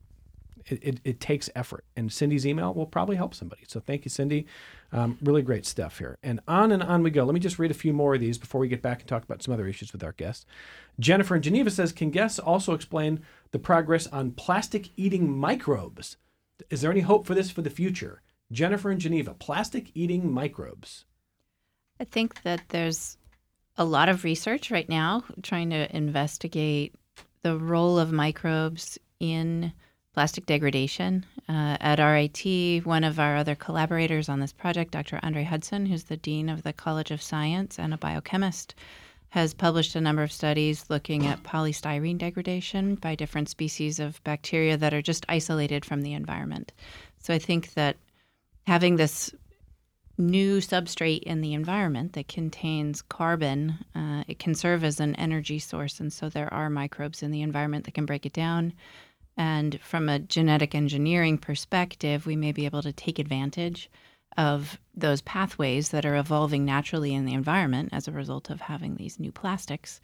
It, it, it takes effort. And Cindy's email will probably help somebody. So thank you, Cindy. Um, really great stuff here. And on and on we go. Let me just read a few more of these before we get back and talk about some other issues with our guests. Jennifer in Geneva says, can guests also explain the progress on plastic-eating microbes? Is there any hope for this for the future? Jennifer in Geneva, plastic-eating microbes. I think that there's a lot of research right now trying to investigate the role of microbes in plastic degradation. Uh, at R I T, one of our other collaborators on this project, Doctor Andre Hudson, who's the Dean of the College of Science and a biochemist, has published a number of studies looking at polystyrene degradation by different species of bacteria that are just isolated from the environment. So I think that having this new substrate in the environment that contains carbon, uh, it can serve as an energy source. And so there are microbes in the environment that can break it down. And from a genetic engineering perspective, we may be able to take advantage of those pathways that are evolving naturally in the environment as a result of having these new plastics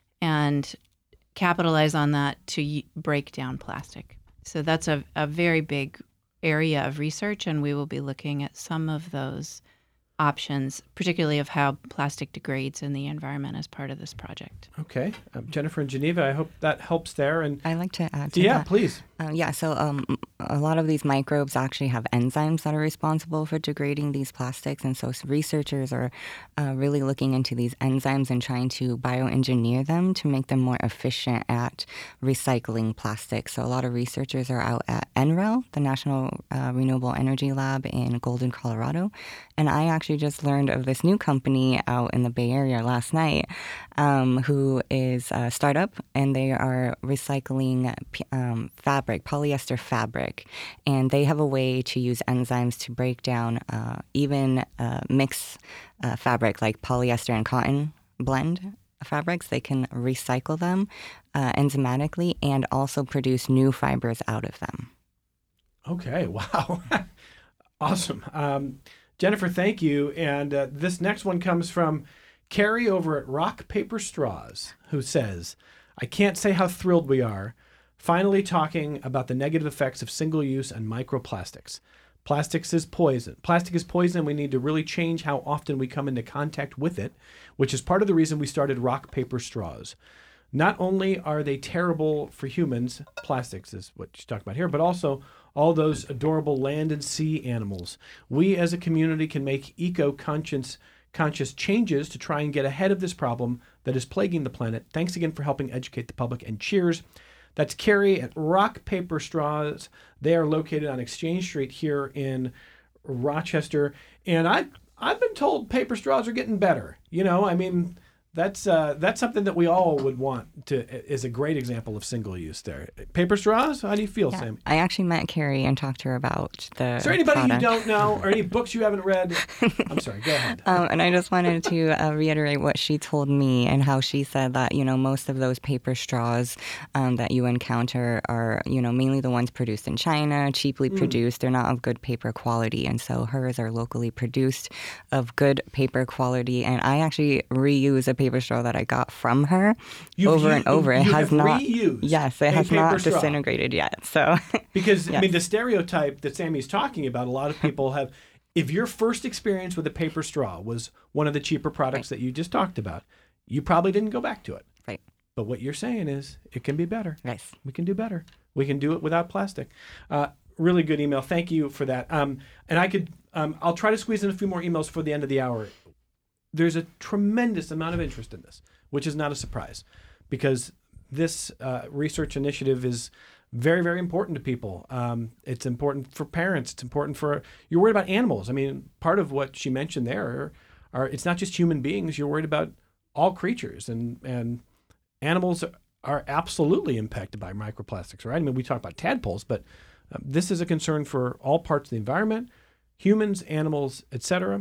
and capitalize on that to y- break down plastic. So that's a, a very big area of research, and we will be looking at some of those options, particularly of how plastic degrades in the environment as part of this project. Okay. Um, Jennifer and Geneva, I hope that helps there. And I'd like to add to yeah, that. please. Uh, yeah, so um, a lot of these microbes actually have enzymes that are responsible for degrading these plastics. And so researchers are uh, really looking into these enzymes and trying to bioengineer them to make them more efficient at recycling plastic. So a lot of researchers are out at N R E L, the National uh, Renewable Energy Lab in Golden, Colorado. And I actually just learned of this new company out in the Bay Area last night um, who is a startup, and they are recycling um, fabric, polyester fabric. And they have a way to use enzymes to break down uh, even uh, mixed uh, fabric like polyester and cotton blend fabrics. They can recycle them uh, enzymatically and also produce new fibers out of them. Okay, wow. Awesome. Um, Jennifer, thank you. And uh, this next one comes from Carrie over at Rock, Paper, Straws, who says, I can't say how thrilled we are finally talking about the negative effects of single-use and microplastics. Plastics is poison. Plastic is poison, and we need to really change how often we come into contact with it, which is part of the reason we started Rock, Paper, Straws. Not only are they terrible for humans, plastics is what she's talking about here, but also all those adorable land and sea animals. We as a community can make eco-conscious conscious changes to try and get ahead of this problem that is plaguing the planet. Thanks again for helping educate the public, and cheers. That's Carrie at Rock, Paper, Straws. They are located on Exchange Street here in Rochester. And I, I've been told paper straws are getting better. You know, I mean, that's uh, that's something that we all would want to, is a great example of single use there. Paper straws? How do you feel, Yeah. Sam? I actually met Carrie and talked to her about the Is there anybody product. you don't know or any books you haven't read? I'm sorry, go ahead. Um, and I just wanted to uh, reiterate what she told me and how she said that, you know, most of those paper straws um, that you encounter are, you know, mainly the ones produced in China, cheaply Mm. produced. They're not of good paper quality. And so hers are locally produced of good paper quality. And I actually reuse a paper straw that I got from her You've over u- and over. It you has have not. reused Yes, a it has paper not straw. disintegrated yet. So Because, I Yes. mean, the stereotype that Sammy's talking about, a lot of people have, if your first experience with a paper straw was one of the cheaper products that you just talked about, you probably didn't go back to it. Right. But what you're saying is it can be better. Yes. We can do better. We can do it without plastic. Uh, really good email. Thank you for that. Um, and I could, um, I'll try to squeeze in a few more emails for the end of the hour. There's a tremendous amount of interest in this, which is not a surprise, because this uh, research initiative is very, very important to people. Um, it's important for parents. It's important for, you're worried about animals. I mean, part of what she mentioned there are, are it's not just human beings. You're worried about all creatures, and, and animals are absolutely impacted by microplastics, right? I mean, we talk about tadpoles, but uh, this is a concern for all parts of the environment, humans, animals, et cetera.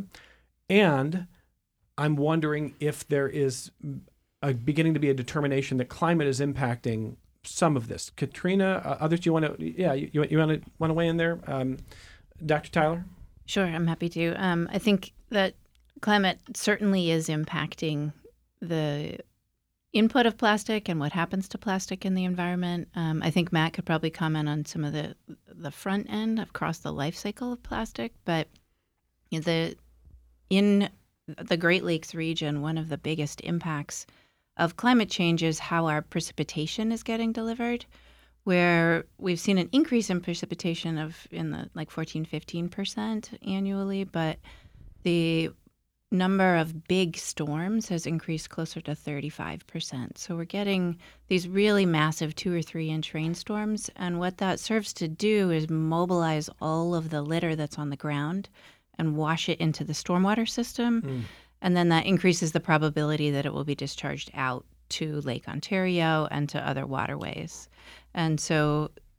And I'm wondering if there is a, beginning to be a determination that climate is impacting some of this. Katrina, uh, others, do you want to? Yeah, you, you want to want to weigh in there, um, Doctor Tyler? Sure, I'm happy to. Um, I think that climate certainly is impacting the input of plastic and what happens to plastic in the environment. Um, I think Matt could probably comment on some of the the front end across the life cycle of plastic, but you know, the in the Great Lakes region, one of the biggest impacts of climate change is how our precipitation is getting delivered, where we've seen an increase in precipitation of in the like fourteen, fifteen percent annually, but the number of big storms has increased closer to thirty-five percent. So we're getting these really massive two or three inch rainstorms. And what that serves to do is mobilize all of the litter that's on the ground and wash it into the stormwater system. Mm. And then that increases the probability that it will be discharged out to Lake Ontario and to other waterways. And so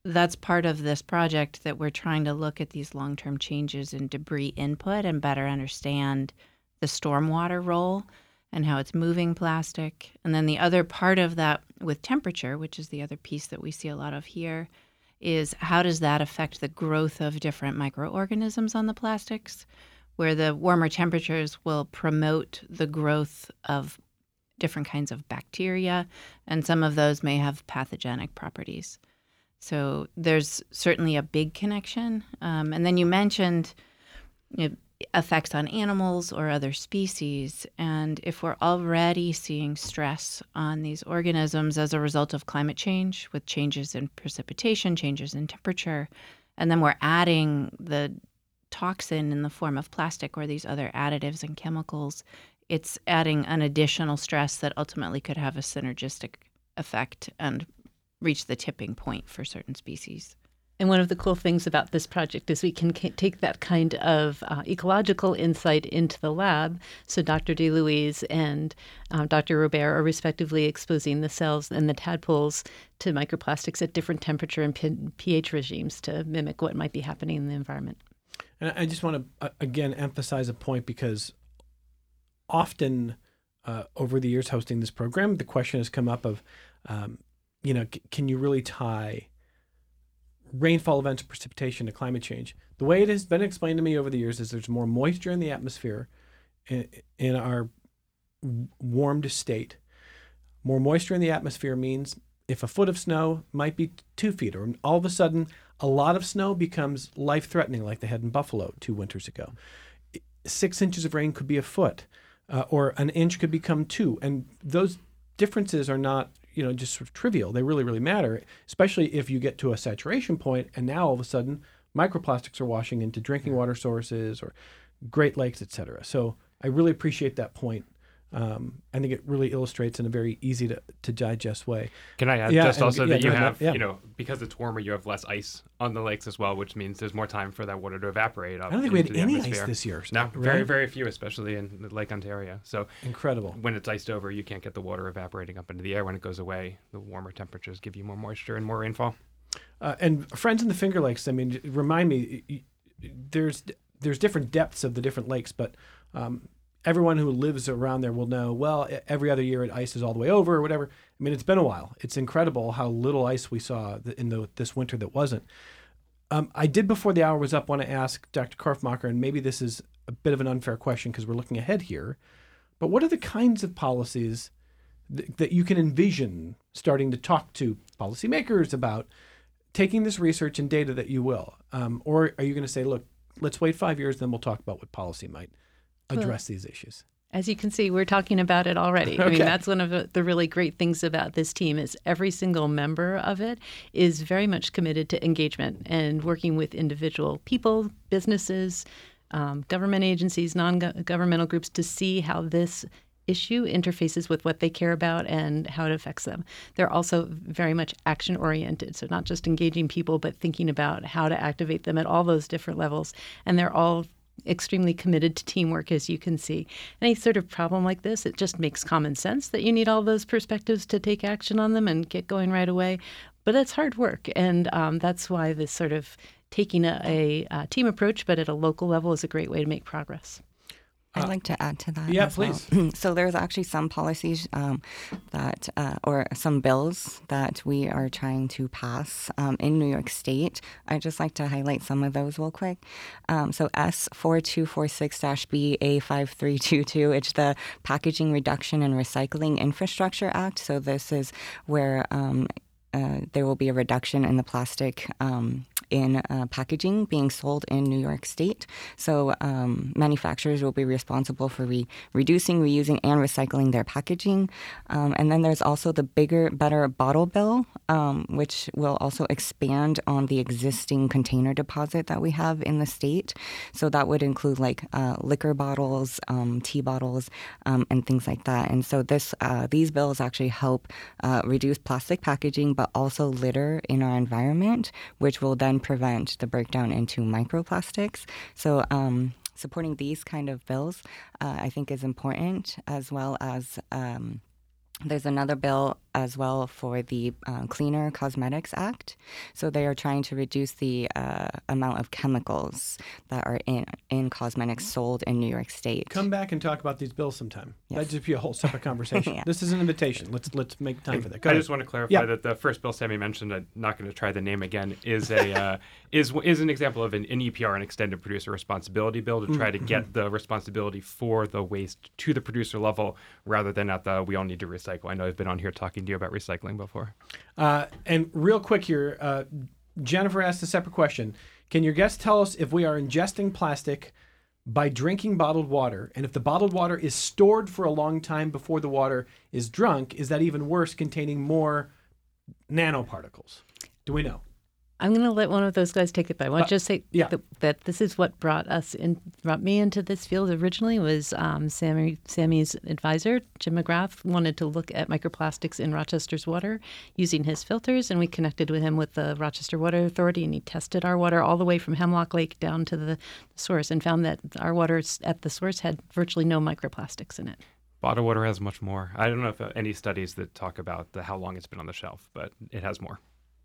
that's part of this project, that we're trying to look at these long-term changes in debris input and better understand the stormwater role and how it's moving plastic. And then the other part of that with temperature, which is the other piece that we see a lot of here, is how does that affect the growth of different microorganisms on the plastics, where the warmer temperatures will promote the growth of different kinds of bacteria, and some of those may have pathogenic properties. So there's certainly a big connection. Um, and then you mentioned you know, effects on animals or other species. And if we're already seeing stress on these organisms as a result of climate change, with changes in precipitation, changes in temperature, and then we're adding the toxin in the form of plastic or these other additives and chemicals, it's adding an additional stress that ultimately could have a synergistic effect and reach the tipping point for certain species. And one of the cool things about this project is we can take that kind of uh, ecological insight into the lab. So Doctor DeLuise and uh, Doctor Robert are respectively exposing the cells and the tadpoles to microplastics at different temperature and pH regimes to mimic what might be happening in the environment. And I just want to, uh, again, emphasize a point, because often uh, over the years hosting this program, the question has come up of, um, you know, c- can you really tie rainfall events, precipitation to climate change? The way it has been explained to me over the years is there's more moisture in the atmosphere in, in our warmed state. More moisture in the atmosphere means if a foot of snow might be two feet, or all of a sudden a lot of snow becomes life-threatening, like they had in Buffalo two winters ago. Six inches of rain could be a foot, uh, or an inch could become two. And those differences are not, you know, just sort of trivial. They really, really matter, especially if you get to a saturation point and now all of a sudden microplastics are washing into drinking water sources or Great Lakes, et cetera. So I really appreciate that point. Um, I think it really illustrates in a very easy to, to digest way. Can I add Yeah, just and- also yeah, that go you ahead, have, yeah. you know, because it's warmer, you have less ice on the lakes as well, which means there's more time for that water to evaporate up I don't think we had into the any atmosphere. ice this year. No, right? very, very few, especially in Lake Ontario. So Incredible. when it's iced over, you can't get the water evaporating up into the air. When it goes away, the warmer temperatures give you more moisture and more rainfall. Uh, and friends in the Finger Lakes, I mean, remind me, y- y- there's there's different depths of the different lakes, but um, everyone who lives around there will know, well, e- every other year it ices all the way over or whatever. I mean, it's been a while. It's incredible how little ice we saw th- in the, this winter that wasn't. Um, I did, before the hour was up, want to ask Doctor Korfmacher, and maybe this is a bit of an unfair question because we're looking ahead here, but what are the kinds of policies th- that you can envision starting to talk to policymakers about taking this research and data that you will? Um, or are you going to say, look, let's wait five years, then we'll talk about what policy might address these issues? As you can see, we're talking about it already. I mean, Okay. that's one of the the really great things about this team is every single member of it is very much committed to engagement and working with individual people, businesses, um, government agencies, non-governmental groups to see how this issue interfaces with what they care about and how it affects them. They're also very much action-oriented, so not just engaging people, but thinking about how to activate them at all those different levels. And they're all extremely committed to teamwork, as you can see. Any sort of problem like this, it just makes common sense that you need all those perspectives to take action on them and get going right away. But it's hard work, and um, that's why this sort of taking a, a, a team approach, but at a local level, is a great way to make progress. I'd like to add to that. Yeah, as well. please. So there's actually some policies um, that, uh, or some bills that we are trying to pass um, in New York State. I'd just like to highlight some of those real quick. Um, so S four two four six B A five three two two, it's the Packaging Reduction and Recycling Infrastructure Act. So this is where um, uh, there will be a reduction in the plastic um, in uh, packaging being sold in New York State. So um, manufacturers will be responsible for re- reducing, reusing, and recycling their packaging. Um, and then there's also the Bigger, Better Bottle Bill, um, which will also expand on the existing container deposit that we have in the state. So that would include like uh, liquor bottles, um, tea bottles, um, and things like that. And so this uh, these bills actually help uh, reduce plastic packaging, but also litter in our environment, which will then prevent the breakdown into microplastics. So um, supporting these kind of bills, uh, I think, is important, as well as um, There's another bill as well for the uh, Cleaner Cosmetics Act. So they are trying to reduce the uh, amount of chemicals that are in in cosmetics sold in New York State. Come back and talk about these bills sometime. Yes. That'd just be a whole separate conversation. Yeah. This is an invitation. Let's let's make time for that. Go I ahead. just want to clarify Yeah. that the first bill Sammy mentioned, I'm not going to try the name again, is a uh, is is an example of an, an E P R, an extended producer responsibility bill, to try to get the responsibility for the waste to the producer level rather than at the we all need to recycle. I know I've been on here talking to you about recycling before. Uh, and real quick here, uh, Jennifer asked a separate question. Can your guests tell us if we are ingesting plastic by drinking bottled water? And if the bottled water is stored for a long time before the water is drunk, is that even worse, containing more nanoparticles? Do we know? I'm going to let one of those guys take it, but I want Uh, to just say yeah. that, that this is what brought us in, brought me into this field originally. Was um, Sammy Sammy's advisor, Jim McGrath, wanted to look at microplastics in Rochester's water using his filters, and we connected with him with the Rochester Water Authority, and he tested our water all the way from Hemlock Lake down to the source, and found that our water at the source had virtually no microplastics in it. Bottled water has much more. I don't know if uh, any studies that talk about the, how long it's been on the shelf, but it has more.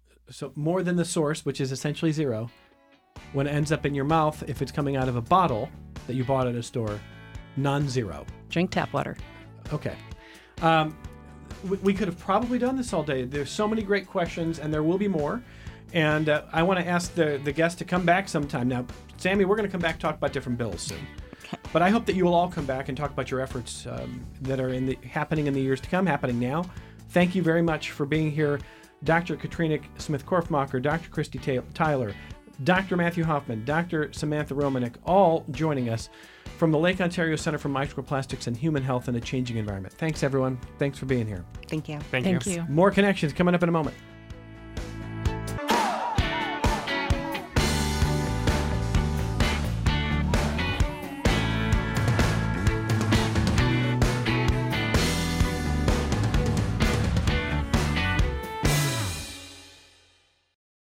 So more than the source, which is essentially zero, when it ends up in your mouth, if it's coming out of a bottle that you bought at a store, non-zero. Drink tap water. Okay. Um, we, we could have probably done this all day. There's so many great questions, and there will be more. And uh, I want to ask the, the guests to come back sometime. Now, Sammy, we're going to come back and talk about different bills soon. But I hope that you will all come back and talk about your efforts um, that are in the happening in the years to come, happening now. Thank you very much for being here. Doctor Katrina Smith-Korfmacher, Doctor Christy Ta- Tyler, Doctor Matthew Hoffman, Doctor Samantha Romanek, all joining us from the Lake Ontario Center for Microplastics and Human Health in a Changing Environment. Thanks, everyone. Thanks for being here. Thank you. Thank, Thank you. you. More connections coming up in a moment.